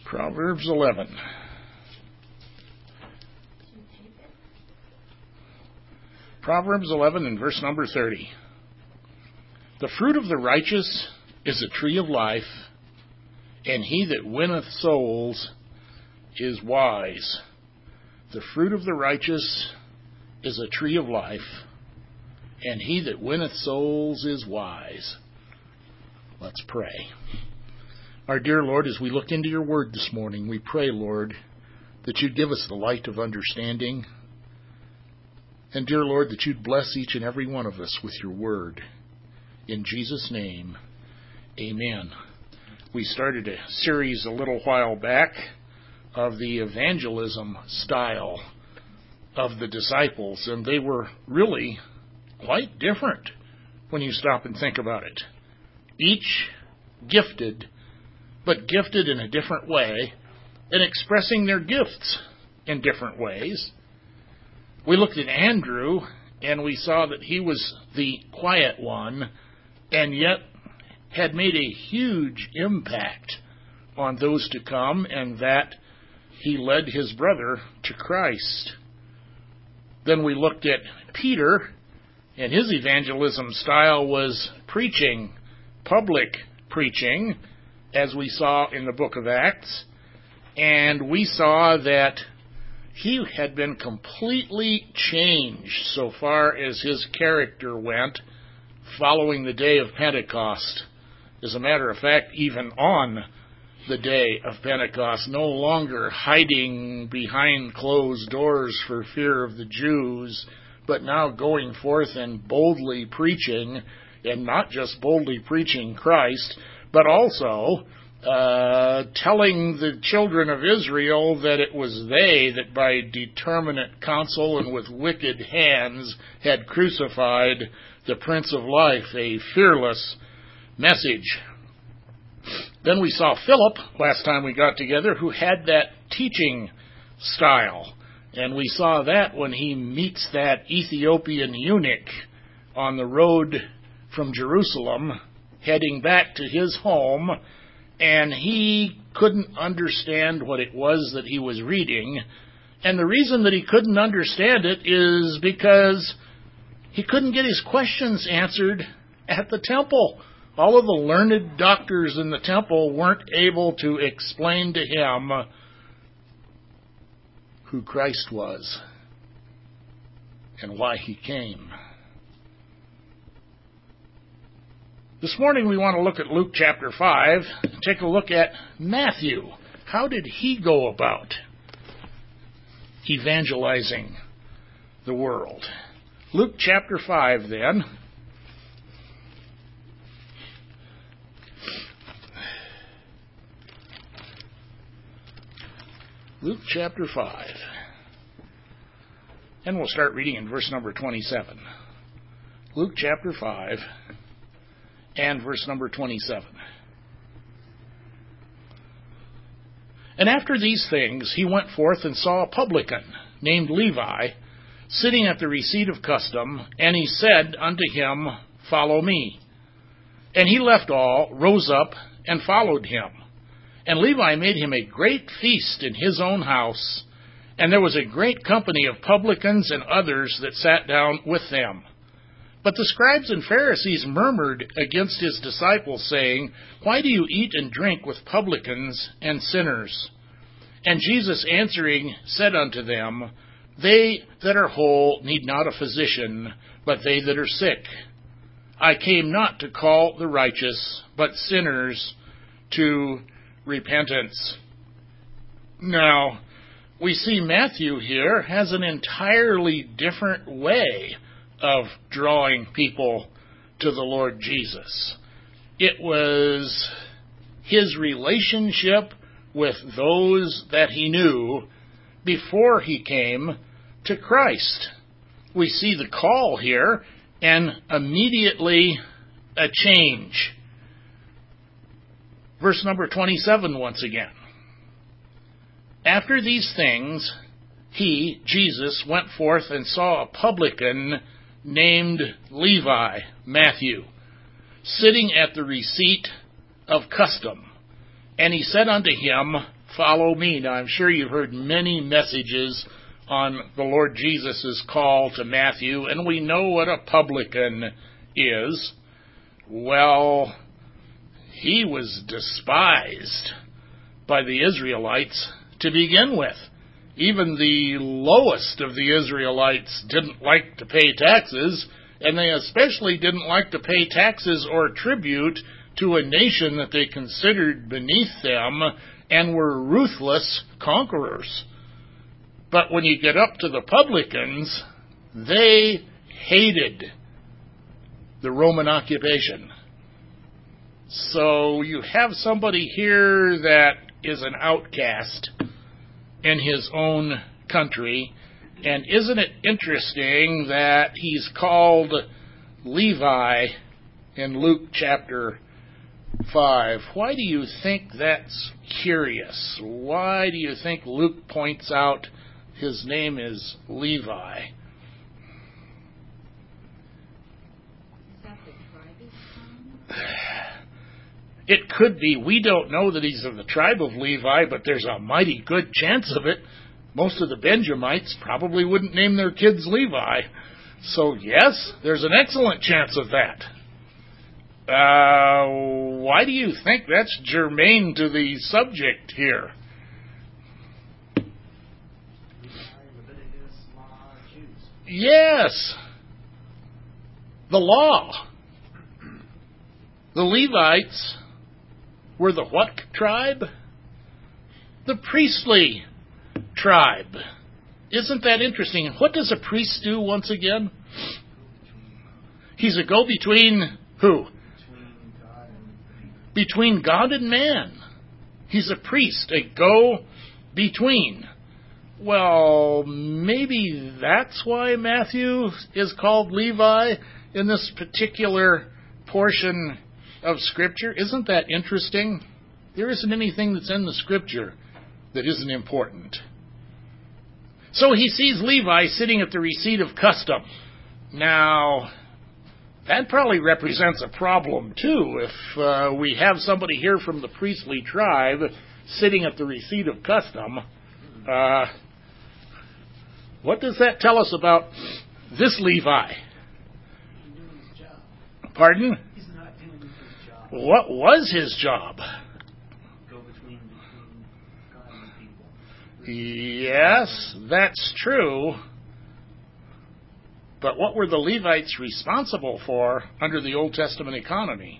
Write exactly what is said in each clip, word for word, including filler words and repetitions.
Proverbs eleven. Proverbs eleven and verse number thirty. The fruit of the righteous is a tree of life, and he that winneth souls is wise. The fruit of the righteous is a tree of life, and he that winneth souls is wise. Let's pray. Our dear Lord, as we look into your word this morning, we pray, Lord, that you'd give us the light of understanding. And dear Lord, that you'd bless each and every one of us with your word. In Jesus' name, amen. We started a series a little while back of the evangelism style of the disciples, and they were really quite different when you stop and think about it. Each gifted, but gifted in a different way, and expressing their gifts in different ways. We looked at Andrew, and we saw that he was the quiet one, and yet had made a huge impact on those to come, and that he led his brother to Christ. Then we looked at Peter, and his evangelism style was preaching, public preaching, as we saw in the book of Acts. And we saw that he had been completely changed so far as his character went following the day of Pentecost. As a matter of fact, even on the day of Pentecost, no longer hiding behind closed doors for fear of the Jews, but now going forth and boldly preaching, and not just boldly preaching Christ, but also uh, telling the children of Israel that it was they that by determinate counsel and with wicked hands had crucified the Prince of Life, a fearless message. Then we saw Philip, last time we got together, who had that teaching style. And we saw that when he meets that Ethiopian eunuch on the road from Jerusalem, heading back to his home, and he couldn't understand what it was that he was reading. And the reason that he couldn't understand it is because he couldn't get his questions answered at the temple. All of the learned doctors in the temple weren't able to explain to him who Christ was and why he came. This morning we want to look at Luke chapter five and take a look at Matthew. How did he go about evangelizing the world? Luke chapter five then. Luke chapter five. And we'll start reading in verse number twenty-seven. Luke chapter five and verse number twenty-seven. And after these things he went forth and saw a publican named Levi sitting at the receipt of custom, and he said unto him, Follow me. And he left all, rose up, and followed him. And Levi made him a great feast in his own house, and there was a great company of publicans and others that sat down with them. But the scribes and Pharisees murmured against his disciples, saying, Why do you eat and drink with publicans and sinners? And Jesus answering said unto them, They that are whole need not a physician, but they that are sick. I came not to call the righteous, but sinners to repentance. Now, we see Matthew here has an entirely different way of drawing people to the Lord Jesus. It was his relationship with those that he knew before he came to Christ. We see the call here and immediately a change. Verse number twenty-seven once again. After these things, he, Jesus, went forth and saw a publican named Levi, Matthew, sitting at the receipt of custom. And he said unto him, follow me. Now, I'm sure you've heard many messages on the Lord Jesus' call to Matthew, and we know what a publican is. Well, he was despised by the Israelites to begin with. Even the lowest of the Israelites didn't like to pay taxes, and they especially didn't like to pay taxes or tribute to a nation that they considered beneath them and were ruthless conquerors. But when you get up to the publicans, they hated the Roman occupation. So you have somebody here that is an outcast in his own country. And isn't it interesting that he's called Levi in Luke chapter five? Why do you think that's curious? Why do you think Luke points out his name is Levi? Is that the tribe he's from? It could be. We don't know that he's of the tribe of Levi, but there's a mighty good chance of it. Most of the Benjamites probably wouldn't name their kids Levi. So, yes, there's an excellent chance of that. Uh, why do you think that's germane to the subject here? Yes. The law. The Levites were the what tribe? The priestly tribe. Isn't that interesting? What does a priest do once again? He's a go-between who? Between God and man. He's a priest, a go-between. Well, maybe that's why Matthew is called Levi in this particular portion of Scripture. Isn't that interesting? There isn't anything that's in the Scripture that isn't important. So he sees Levi sitting at the receipt of custom. Now, that probably represents a problem, too, if uh, we have somebody here from the priestly tribe sitting at the receipt of custom. Uh, what does that tell us about this Levi? Pardon? He's not doing his job. What was his job? Go between, between God and people. Yes, that's true. But what were the Levites responsible for under the Old Testament economy?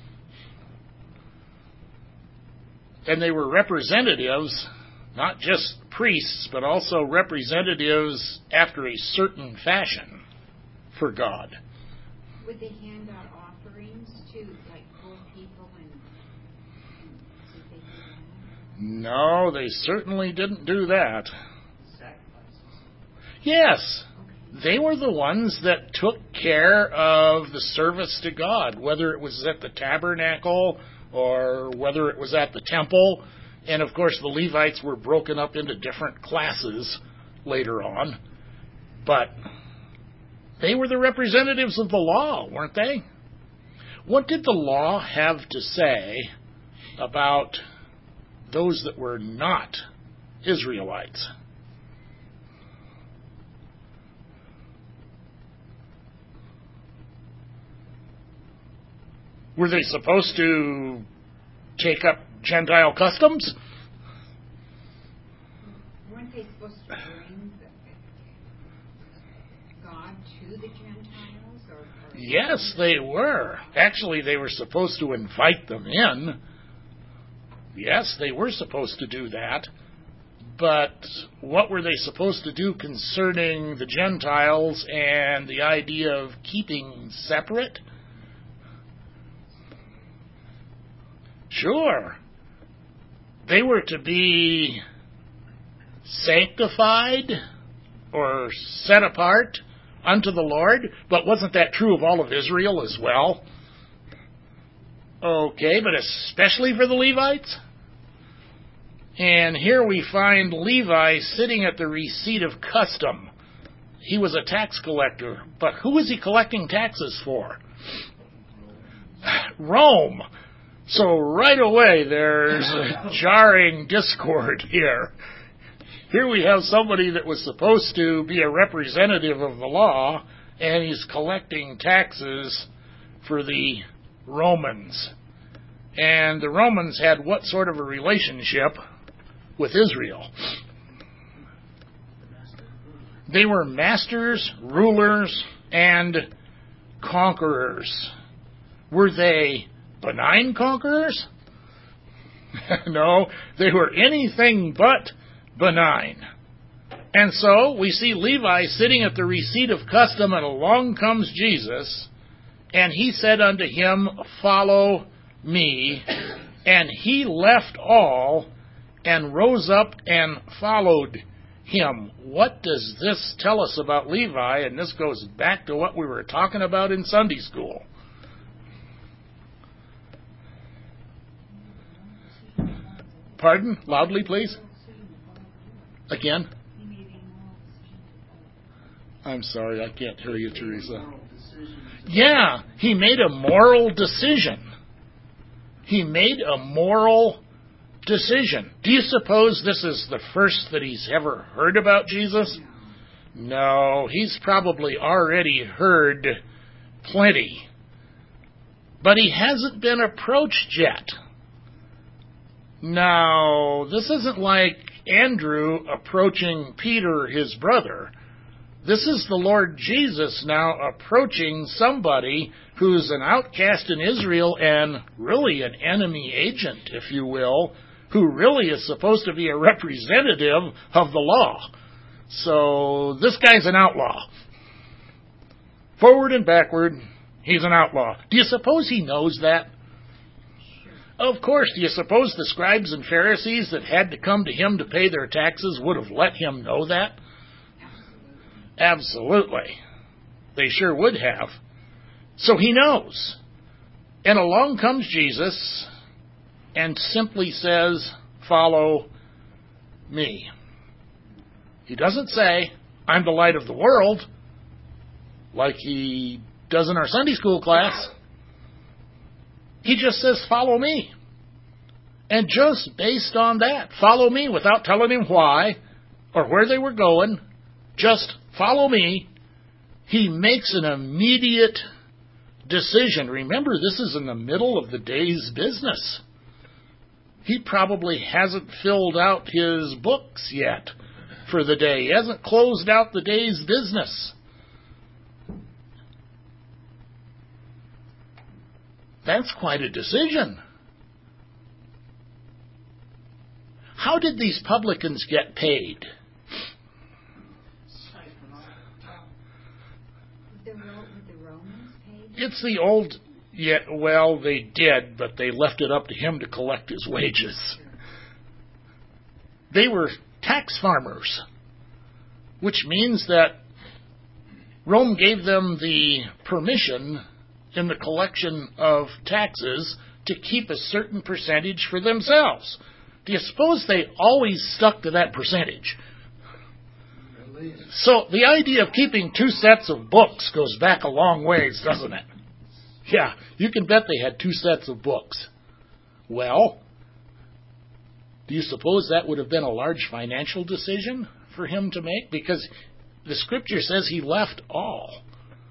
And they were representatives, not just priests, but also representatives after a certain fashion for God. Would they hand out offerings to, like, poor people and, and did they do that? No, they certainly didn't do that. Sacrifices. Yes, they were the ones that took care of the service to God, whether it was at the tabernacle or whether it was at the temple. And, of course, the Levites were broken up into different classes later on. But they were the representatives of the law, weren't they? What did the law have to say about those that were not Israelites? Were they supposed to take up Gentile customs? Weren't they supposed to bring the, God to the Gentiles? Or, or Yes, they were. Actually, they were supposed to invite them in. Yes, they were supposed to do that. But what were they supposed to do concerning the Gentiles and the idea of keeping separate? Sure. They were to be sanctified or set apart unto the Lord, but wasn't that true of all of Israel as well? Okay, but especially for the Levites? And here we find Levi sitting at the receipt of custom. He was a tax collector, but who was he collecting taxes for? Rome. So right away there's a jarring discord here. Here we have somebody that was supposed to be a representative of the law, and he's collecting taxes for the Romans. And the Romans had what sort of a relationship with Israel? They were masters, rulers, and conquerors. Were they benign conquerors? No, they were anything but benign. And so we see Levi sitting at the receipt of custom, and along comes Jesus, and he said unto him, Follow me. And he left all and rose up and followed him. What does this tell us about Levi? And this goes back to what we were talking about in Sunday school. Pardon? Loudly, please. Again? I'm sorry, I can't hear you, Teresa. Yeah, he made a moral decision. He made a moral decision. Do you suppose this is the first that he's ever heard about Jesus? No, he's probably already heard plenty. But he hasn't been approached yet. Now, this isn't like Andrew approaching Peter, his brother. This is the Lord Jesus now approaching somebody who's an outcast in Israel and really an enemy agent, if you will, who really is supposed to be a representative of the law. So this guy's an outlaw. Forward and backward, he's an outlaw. Do you suppose he knows that? Of course. Do you suppose the scribes and Pharisees that had to come to him to pay their taxes would have let him know that? Absolutely. They sure would have. So he knows. And along comes Jesus and simply says, Follow me. He doesn't say, I'm the light of the world, like he does in our Sunday school class. He just says, Follow me. And just based on that, follow me, without telling him why or where they were going, just follow me. He makes an immediate decision. Remember, this is in the middle of the day's business. He probably hasn't filled out his books yet for the day. He hasn't closed out the day's business. That's quite a decision. How did these publicans get paid? The, Ro- the Romans paid? It's the old, yeah, well, they did, but they left it up to him to collect his wages. They were tax farmers, which means that Rome gave them the permission in the collection of taxes to keep a certain percentage for themselves. Do you suppose they always stuck to that percentage? So the idea of keeping two sets of books goes back a long ways, doesn't it? Yeah, you can bet they had two sets of books. Well, do you suppose that would have been a large financial decision for him to make? Because the scripture says he left all.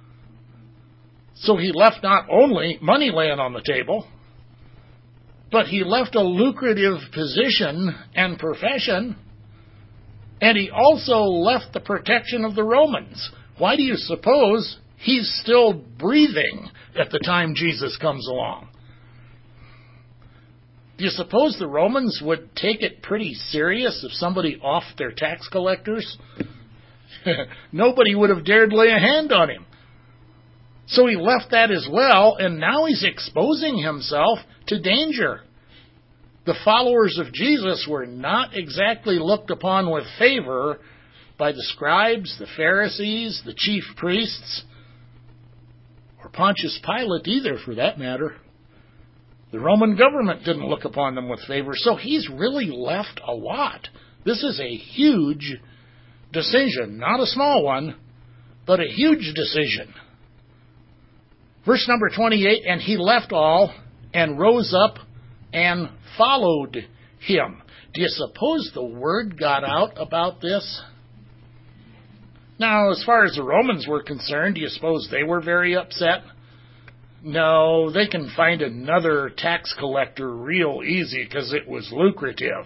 So he left not only money laying on the table, but he left a lucrative position and profession, and he also left the protection of the Romans. Why do you suppose he's still breathing at the time Jesus comes along? Do you suppose the Romans would take it pretty serious if somebody offed their tax collectors? Nobody would have dared lay a hand on him. So he left that as well, and now he's exposing himself to danger. The followers of Jesus were not exactly looked upon with favor by the scribes, the Pharisees, the chief priests, or Pontius Pilate either, for that matter. The Roman government didn't look upon them with favor, so he's really left a lot. This is a huge decision, not a small one, but a huge decision. Verse number twenty-eight, and he left all and rose up and followed him. Do you suppose the word got out about this? Now, as far as the Romans were concerned, do you suppose they were very upset? No, they can find another tax collector real easy because it was lucrative.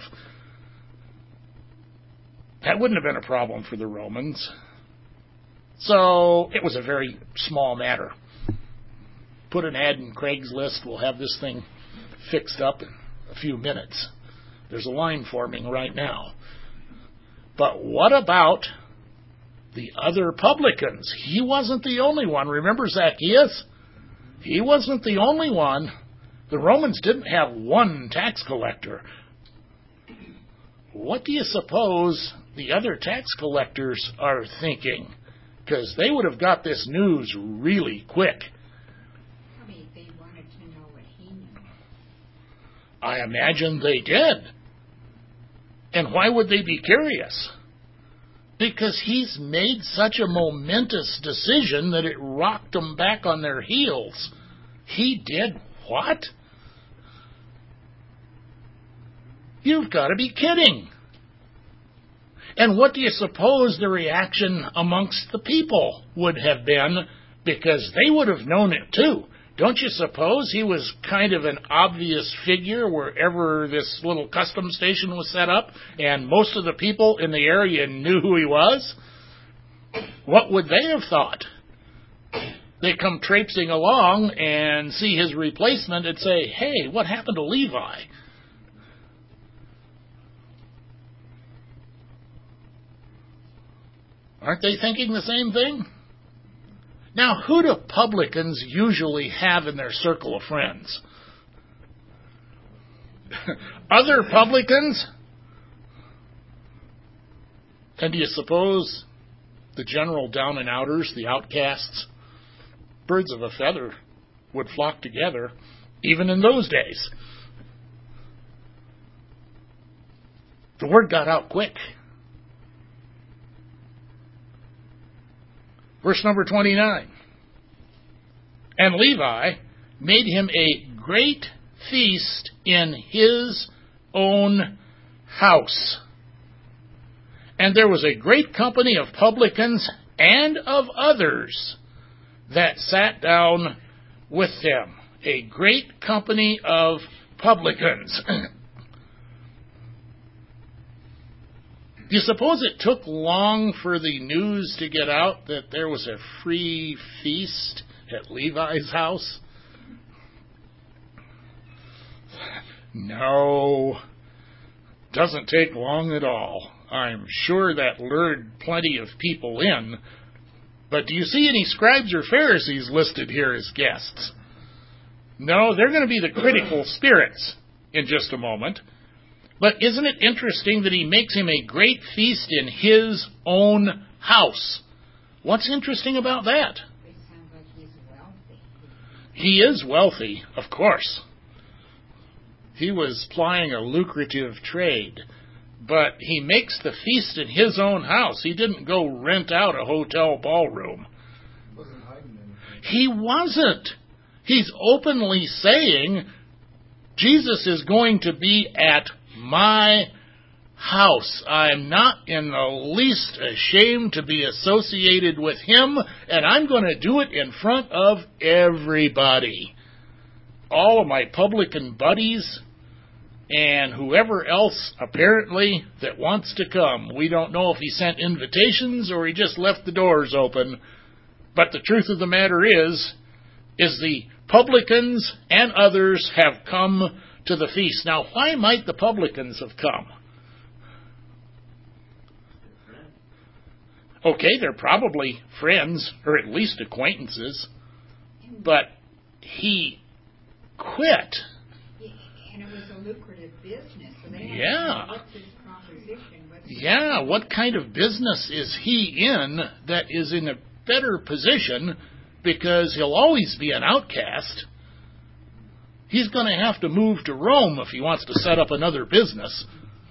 That wouldn't have been a problem for the Romans. So it was a very small matter. Put an ad in Craigslist, we'll have this thing fixed up in a few minutes. There's a line forming right now. But what about the other publicans? He wasn't the only one. Remember Zacchaeus? He wasn't the only one. The Romans didn't have one tax collector. What do you suppose the other tax collectors are thinking? Because they would have got this news really quick. Probably they wanted to know what he knew. I imagine they did. And why would they be curious? Because he's made such a momentous decision that it rocked them back on their heels. He did what? You've got to be kidding. And what do you suppose the reaction amongst the people would have been? Because they would have known it too. Don't you suppose he was kind of an obvious figure wherever this little custom station was set up, and most of the people in the area knew who he was? What would they have thought? They come traipsing along and see his replacement and say, "Hey, what happened to Levi?" Aren't they thinking the same thing? Now, who do publicans usually have in their circle of friends? Other publicans? And do you suppose the general down and outers, the outcasts, birds of a feather, would flock together, even in those days? The word got out quick. Verse number twenty-nine. And Levi made him a great feast in his own house. And there was a great company of publicans and of others that sat down with them. A great company of publicans. Do you suppose it took long for the news to get out that there was a free feast at Levi's house? No, doesn't take long at all. I'm sure that lured plenty of people in. But do you see any scribes or Pharisees listed here as guests? No, they're going to be the critical spirits in just a moment. But isn't it interesting that he makes him a great feast in his own house? What's interesting about that? It sounds like he's wealthy. He is wealthy, of course. He was plying a lucrative trade. But he makes the feast in his own house. He didn't go rent out a hotel ballroom. He wasn't hiding anything. He wasn't. He's openly saying, Jesus is going to be at my house. I'm not in the least ashamed to be associated with him, and I'm going to do it in front of everybody. All of my publican buddies and whoever else apparently that wants to come. We don't know if he sent invitations or he just left the doors open. But the truth of the matter is, is the publicans and others have come to the feast. Now, why might the publicans have come? Okay, they're probably friends, or at least acquaintances, but he quit. And it was a lucrative business. So they had Yeah. to know, what's his proposition? What's his Yeah, what kind of business is he in that is in a better position, because he'll always be an outcast? He's going to have to move to Rome if he wants to set up another business.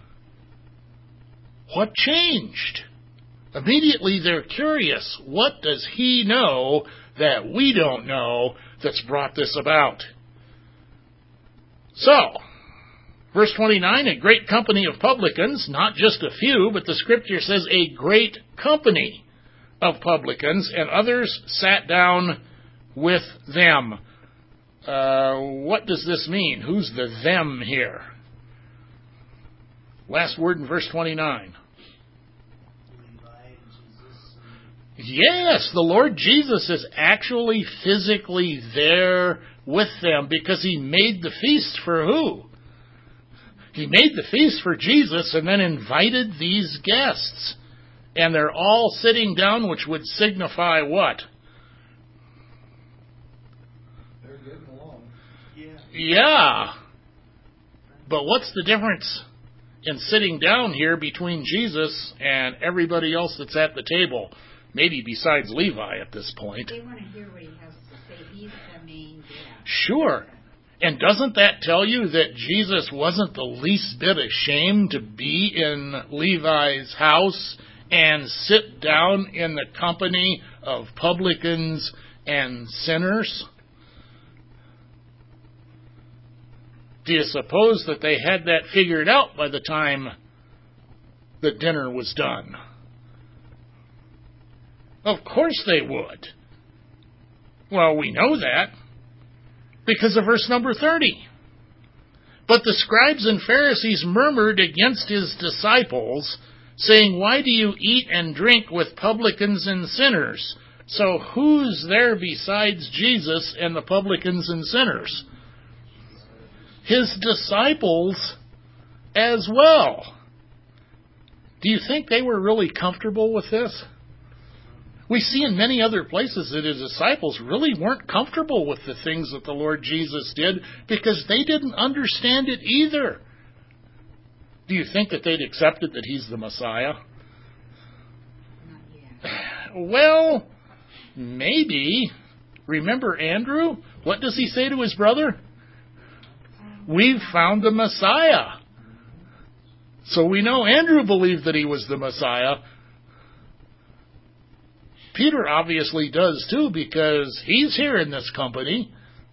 What changed? Immediately they're curious. What does he know that we don't know that's brought this about? So, verse twenty-nine, a great company of publicans, not just a few, but the scripture says a great company of publicans, and others sat down with them. Uh, what does this mean? Who's the them here? Last word in verse twenty-nine. Yes, the Lord Jesus is actually physically there with them because he made the feast for who? He made the feast for Jesus and then invited these guests. And they're all sitting down, which would signify what? They're getting along. Yeah. Yeah. But what's the difference in sitting down here between Jesus and everybody else that's at the table? Maybe besides Levi at this point. They want to hear what he has to say. He's the main guest. Sure. And doesn't that tell you that Jesus wasn't the least bit ashamed to be in Levi's house and sit down in the company of publicans and sinners? Do you suppose that they had that figured out by the time the dinner was done? Of course they would. Well, we know that because of verse number thirty. But the scribes and Pharisees murmured against his disciples, saying, "Why do you eat and drink with publicans and sinners?" So who's there besides Jesus and the publicans and sinners? His disciples as well. Do you think they were really comfortable with this? We see in many other places that his disciples really weren't comfortable with the things that the Lord Jesus did because they didn't understand it either. Do you think that they'd accepted that he's the Messiah? Not yet. Well, maybe. Remember Andrew? What does he say to his brother? We've found the Messiah. So we know Andrew believed that he was the Messiah. Peter obviously does too, because he's here in this company.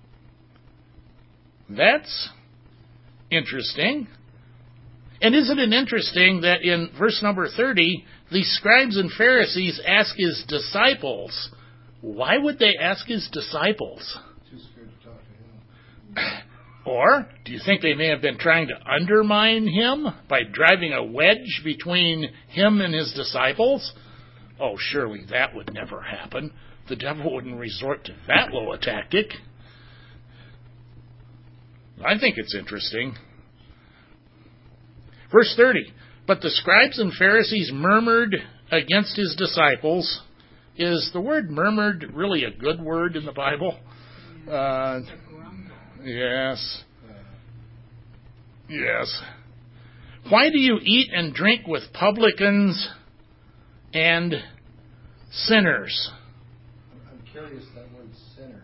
That's interesting. And isn't it interesting that in verse number thirty, the scribes and Pharisees ask his disciples, why would they ask his disciples? Too scared to talk to him. Or, do you think they may have been trying to undermine him by driving a wedge between him and his disciples? Oh, surely that would never happen. The devil wouldn't resort to that low a tactic. I think it's interesting. Verse thirty, but the scribes and Pharisees murmured against his disciples. Is the word murmured really a good word in the Bible? Uh, yes. Yes. Why do you eat and drink with publicans and sinners? I'm curious, that word sinner.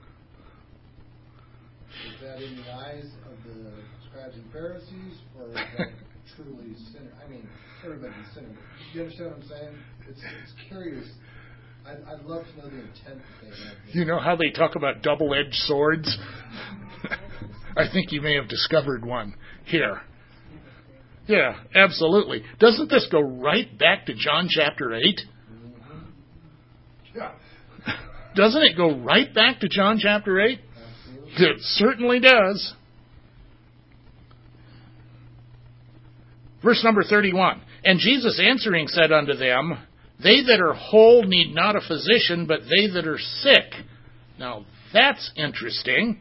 Is that in the eyes of the scribes and Pharisees, or is that truly sinner? I mean, everybody's a sinner. Do you understand what I'm saying? It's, it's curious. I'd, I'd love to know the intent that they have. You know how they talk about double-edged swords? I think you may have discovered one here. Yeah, absolutely. Doesn't this go right back to John chapter eight? Mm-hmm. Yeah. Doesn't it go right back to John chapter eight? Absolutely. It certainly does. Verse number thirty-one. And Jesus answering said unto them, they that are whole need not a physician, but they that are sick. Now, that's interesting.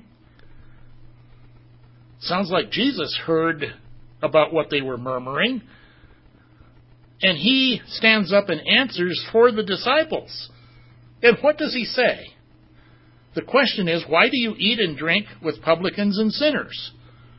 Sounds like Jesus heard about what they were murmuring, and he stands up and answers for the disciples. And what does he say? The question is, why do you eat and drink with publicans and sinners?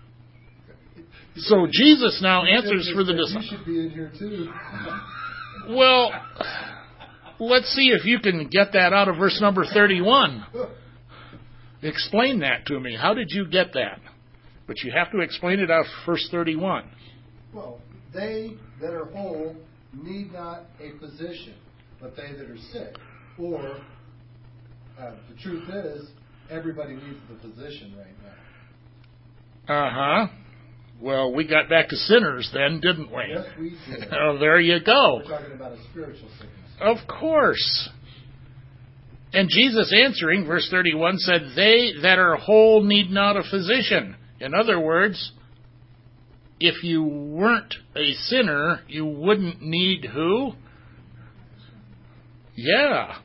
So Jesus now answers for the disciples. You should be in here too. Well, let's see if you can get that out of verse number thirty-one. Explain that to me. How did you get that? But you have to explain it out of verse thirty-one. Well, they that are whole need not a physician, but they that are sick. Or, uh, the truth is, everybody needs the physician right now. Uh-huh. Well, we got back to sinners then, didn't we? Yes, we did. Oh, there you go. We're talking about a spiritual sickness. Of course. And Jesus answering, verse thirty-one, said, "They that are whole need not a physician." In other words, if you weren't a sinner, you wouldn't need who? Yeah.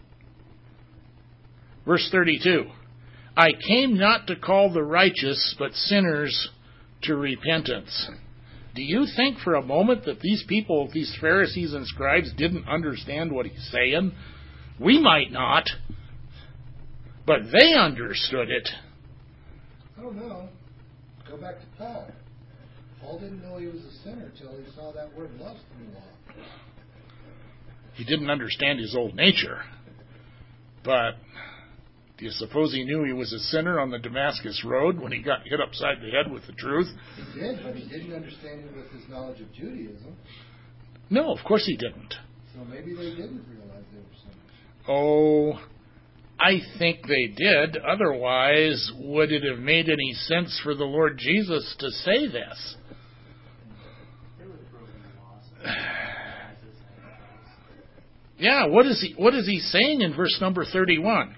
Verse thirty-two, "I came not to call the righteous, but sinners to repentance." Do you think for a moment that these people, these Pharisees and scribes, didn't understand what he's saying? We might not, but they understood it. I don't know. Go back to Paul. Paul didn't know he was a sinner till he saw that word lust in the law. He didn't understand his old nature. But do you suppose he knew he was a sinner on the Damascus Road when he got hit upside the head with the truth? He did, but he didn't understand it with his knowledge of Judaism. No, of course he didn't. So maybe they didn't realize they were sinners. Oh, I think they did. Otherwise, would it have made any sense for the Lord Jesus to say this? They would have broken the law. So Jesus had those. Yeah, what is he what is he saying in verse number thirty-one?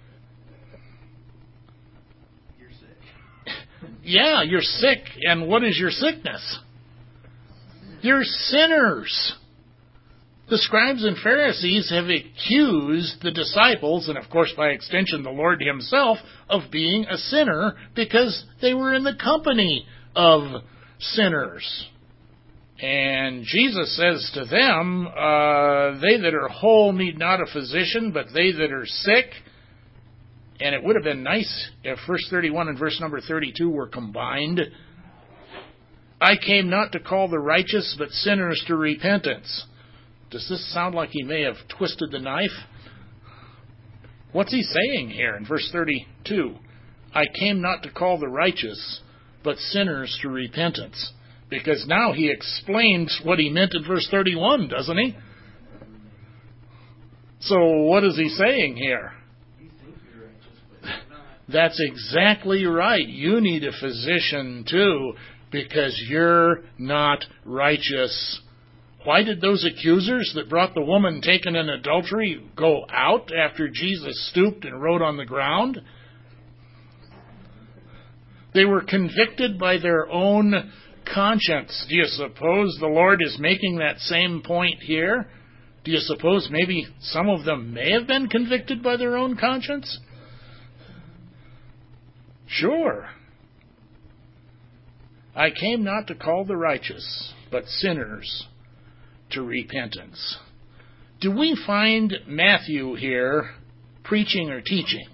You're sick. Yeah, you're sick, and what is your sickness? You're sinners. The scribes and Pharisees have accused the disciples, and of course by extension the Lord himself, of being a sinner because they were in the company of sinners. And Jesus says to them, uh, they that are whole need not a physician, but they that are sick. And it would have been nice if verse thirty-one and verse number thirty-two were combined. "I came not to call the righteous, but sinners to repentance." Does this sound like he may have twisted the knife? What's he saying here in verse thirty-two? "I came not to call the righteous, but sinners to repentance." Because now he explains what he meant in verse thirty-one, doesn't he? So what is he saying here? You think you're righteous, but you're not. That's exactly right. You need a physician too, because you're not righteous. Why did those accusers that brought the woman taken in adultery go out after Jesus stooped and wrote on the ground? They were convicted by their own conscience. Do you suppose the Lord is making that same point here? Do you suppose maybe some of them may have been convicted by their own conscience? Sure. "I came not to call the righteous, but sinners to repentance." Do we find Matthew here preaching or teaching?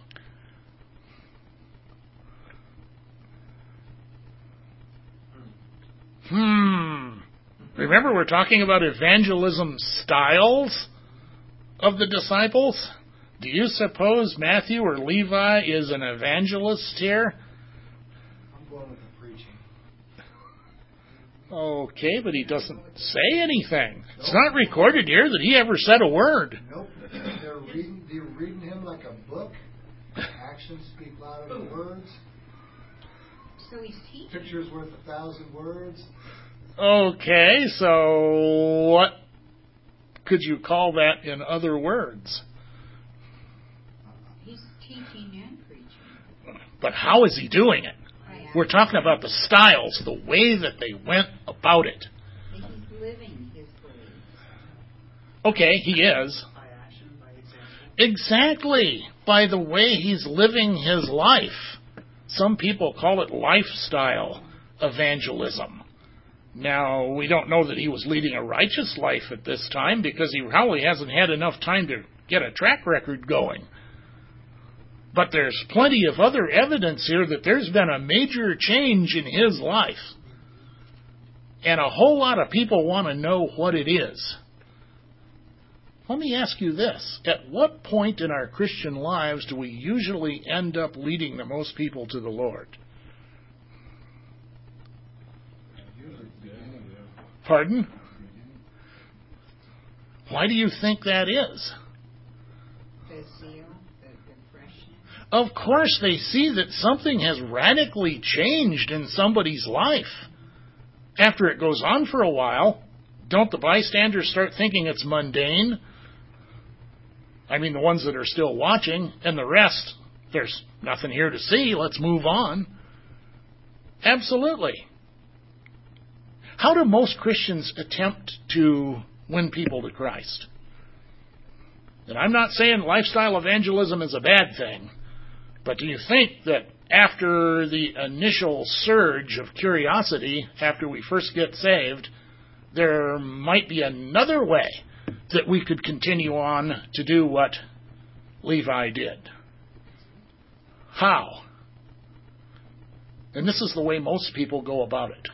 Hmm. Remember, we're talking about evangelism styles of the disciples? Do you suppose Matthew or Levi is an evangelist here? I'm going with the preaching. Okay, but he doesn't say anything. It's not recorded here that he ever said a word. Nope. They're reading, they're reading him like a book. Actions speak louder than words. So he's teaching. Picture's worth a thousand words. Okay, so what could you call that in other words? He's teaching and preaching. But how is he doing it? By We're action. talking about the styles, the way that they went about it. He's living his beliefs. Okay, he is. By action, by example. Exactly. By the way he's living his life. Some people call it lifestyle evangelism. Now, we don't know that he was leading a righteous life at this time because he probably hasn't had enough time to get a track record going. But there's plenty of other evidence here that there's been a major change in his life. And a whole lot of people want to know what it is. Let me ask you this. At what point in our Christian lives do we usually end up leading the most people to the Lord? Pardon? Why do you think that is? The zeal, the, the freshness. Of course they see that something has radically changed in somebody's life. After it goes on for a while, don't the bystanders start thinking it's mundane? I mean, the ones that are still watching, and the rest, there's nothing here to see, let's move on. Absolutely. How do most Christians attempt to win people to Christ? And I'm not saying lifestyle evangelism is a bad thing, but do you think that after the initial surge of curiosity, after we first get saved, there might be another way that we could continue on to do what Levi did? How? And this is the way most people go about it.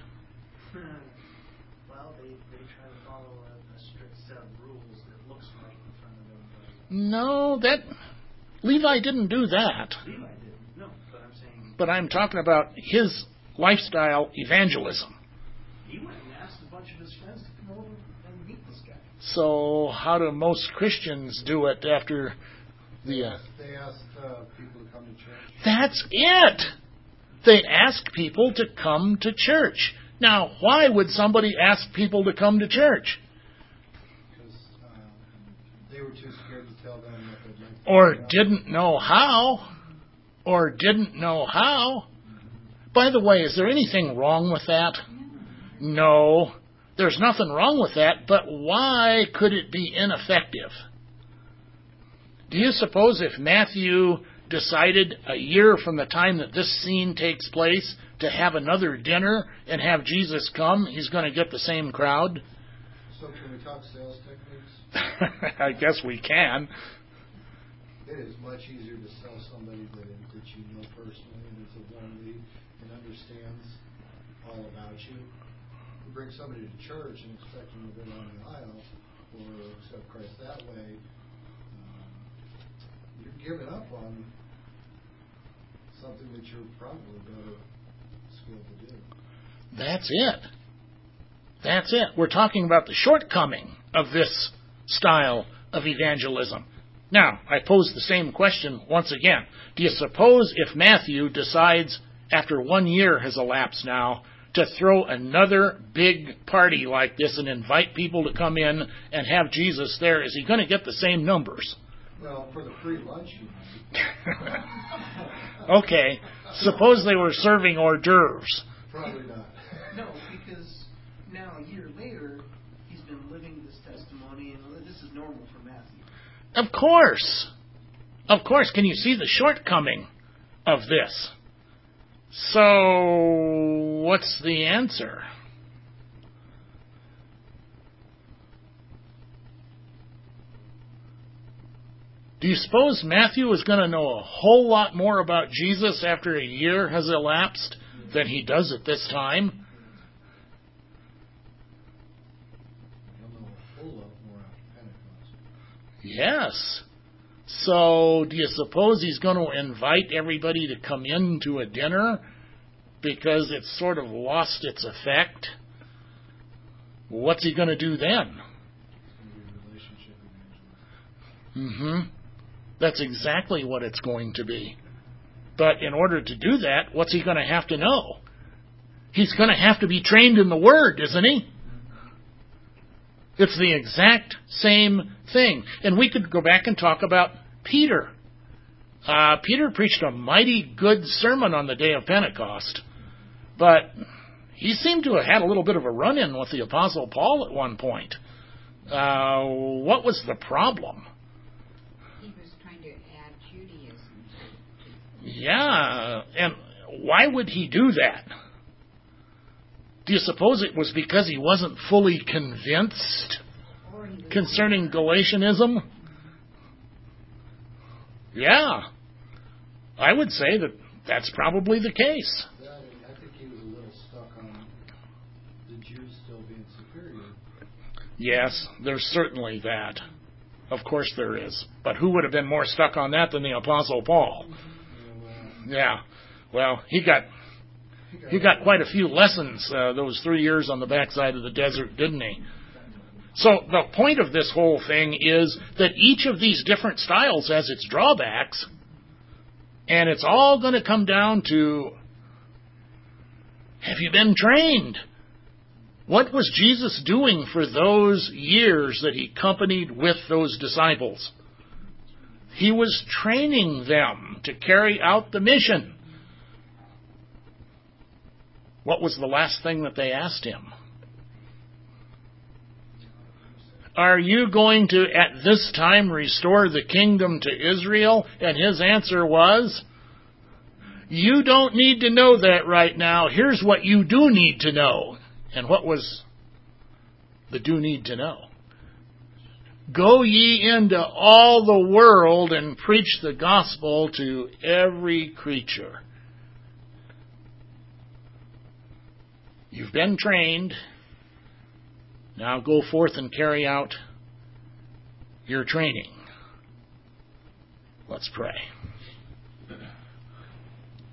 Well, they, they try to follow a, a strict set of rules that looks right in front of everybody. No, that Levi didn't do that. Levi didn't. No, but I'm saying But I'm talking about his lifestyle evangelism. he went and asked a bunch of his friends to come over and meet this guy. So how do most Christians do it after the... Uh, They asked uh, people to come to church. that's it! They ask people to come to church. Now, why would somebody ask people to come to church? Because uh, they were too scared to tell them what they'd like to Or find out. didn't know how? Or didn't know how? By the way, is there anything wrong with that? No. There's nothing wrong with that, but why could it be ineffective? Do you suppose if Matthew decided a year from the time that this scene takes place to have another dinner and have Jesus come, he's going to get the same crowd? So can we talk sales techniques? I guess we can. It is much easier to sell somebody that, that you know personally and is a warm lead and understands all about you. You bring somebody to church and expect them to go down the aisle or accept Christ that way, um, you're giving up on something that you're probably better skilled to do. That's it. That's it. We're talking about the shortcoming of this style of evangelism. Now, I pose the same question once again. Do you suppose if Matthew decides, after one year has elapsed now, to throw another big party like this and invite people to come in and have Jesus there, is he going to get the same numbers? Well, for the free lunch, you might. Okay. Suppose they were serving hors d'oeuvres. Probably not. No, because now a year later, he's been living this testimony, and this is normal for Matthew. Of course. Of course. Can you see the shortcoming of this? So, what's the answer? Do you suppose Matthew is going to know a whole lot more about Jesus after a year has elapsed than he does at this time? He'll know a whole lot more after Pentecost. Yes. So, do you suppose he's going to invite everybody to come in to a dinner because it's sort of lost its effect? What's he going to do then? It's going to be a relationship evangelism. Mm-hmm. That's exactly what it's going to be. But in order to do that, what's he going to have to know? He's going to have to be trained in the Word, isn't he? It's the exact same thing. And we could go back and talk about Peter. Uh, Peter preached a mighty good sermon on the day of Pentecost. But he seemed to have had a little bit of a run-in with the Apostle Paul at one point. Uh, what was the problem? He was trying to add Judaism. Yeah, and why would he do that? Do you suppose it was because he wasn't fully convinced Or he was concerning Galatianism? Yeah, I would say that that's probably the case. Yeah, I, mean, I think he was a little stuck on the Jews still being superior. Yes, there's certainly that. Of course there is. But who would have been more stuck on that than the Apostle Paul? You know, uh, Yeah, well, he got he got quite a few lessons uh, those three years on the backside of the desert, didn't he? So the point of this whole thing is that each of these different styles has its drawbacks, And it's all going to come down to, have you been trained? What was Jesus doing for those years that he companied with those disciples? He was training them to carry out the mission. What was the last thing that they asked him? Are you going to, at this time, restore the kingdom to Israel? And his answer was, you don't need to know that right now. Here's what you do need to know. And what was the do need to know? Go ye into all the world and preach the gospel to every creature. You've been trained. Now go forth and carry out your training. Let's pray.